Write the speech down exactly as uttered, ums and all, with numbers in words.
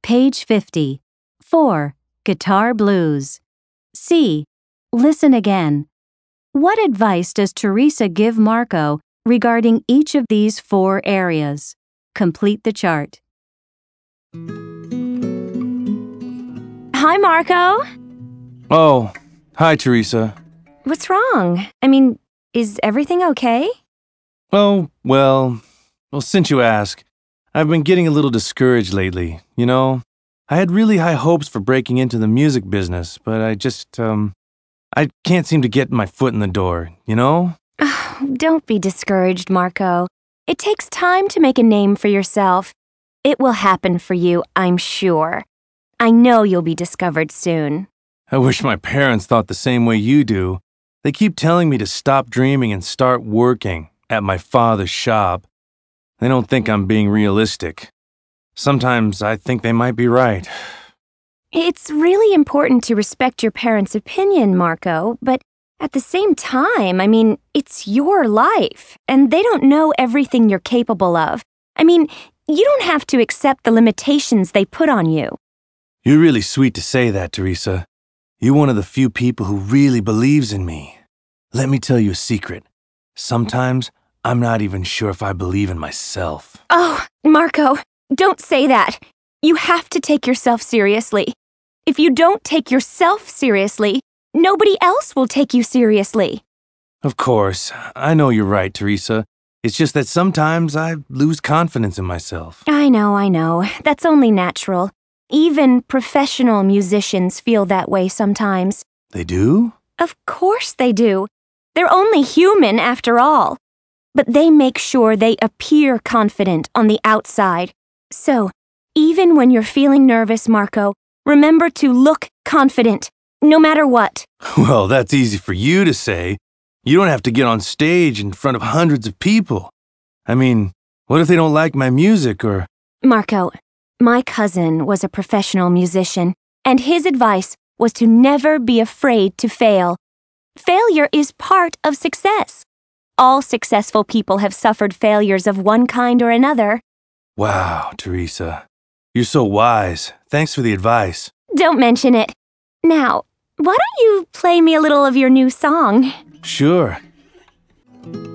Page fifty. four. Guitar blues. C. Listen again. What advice does Teresa give Marco regarding each of these four areas? Complete the chart. Hi, Marco. Oh, hi, Teresa. What's wrong? I mean, is everything okay? Oh, well, well, since you ask, I've been getting a little discouraged lately, you know? I had really high hopes for breaking into the music business, but I just, um, I can't seem to get my foot in the door, you know? Oh, don't be discouraged, Marco. It takes time to make a name for yourself. It will happen for you, I'm sure. I know you'll be discovered soon. I wish my parents thought the same way you do. They keep telling me to stop dreaming and start working at my father's shop. They don't think I'm being realistic. Sometimes I think they might be right. It's really important to respect your parents' opinion, Marco, but at the same time, I mean, it's your life, and they don't know everything you're capable of. I mean, you don't have to accept the limitations they put on you. You're really sweet to say that, Teresa. You're one of the few people who really believes in me. Let me tell you a secret. Sometimes I'm not even sure if I believe in myself. Oh, Marco, don't say that. You have to take yourself seriously. If you don't take yourself seriously, nobody else will take you seriously. Of course, I know you're right, Teresa. It's just that sometimes I lose confidence in myself. I know, I know. That's only natural. Even professional musicians feel that way sometimes. They do? Of course they do. They're only human after all. But they make sure they appear confident on the outside. So, even when you're feeling nervous, Marco, remember to look confident, no matter what. Well, that's easy for you to say. You don't have to get on stage in front of hundreds of people. I mean, what if they don't like my music or... Marco, my cousin was a professional musician, and his advice was to never be afraid to fail. Failure is part of success. All successful people have suffered failures of one kind or another. Wow, Teresa. You're so wise. Thanks for the advice. Don't mention it. Now, why don't you play me a little of your new song? Sure.